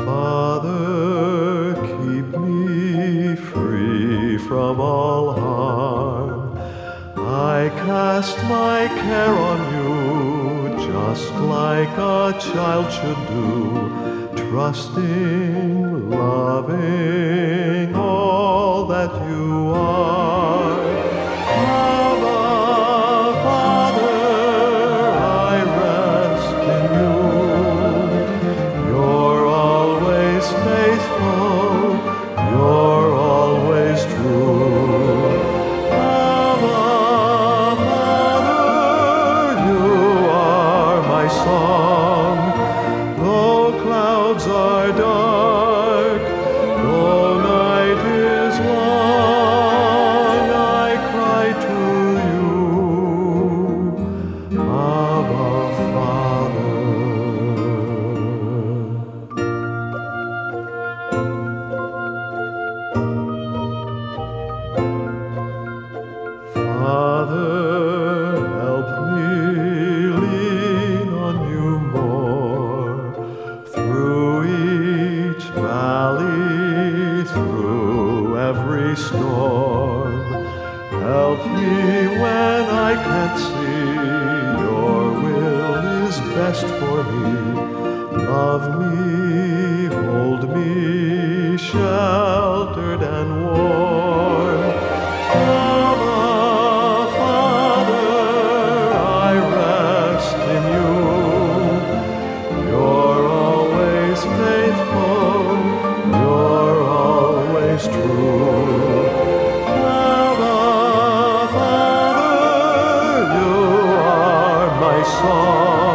Father, keep me free from all harm. I cast my care on you, just like a child should do, trusting, loving all that you are. Abba, Father, I rest in you. You're always faithful, you're always true. Abba, Father, you are my song. Though clouds are dark, though night is long, I cry to you, Abba, Father. Father, help me lean on you more, through each valley, through every storm. Help me when I can't see, your will is best for me. Love me, hold me, sheltered and warm. Abba, Father, I rest in you. You're always faithful, you're always true. Abba, Father, you are my song.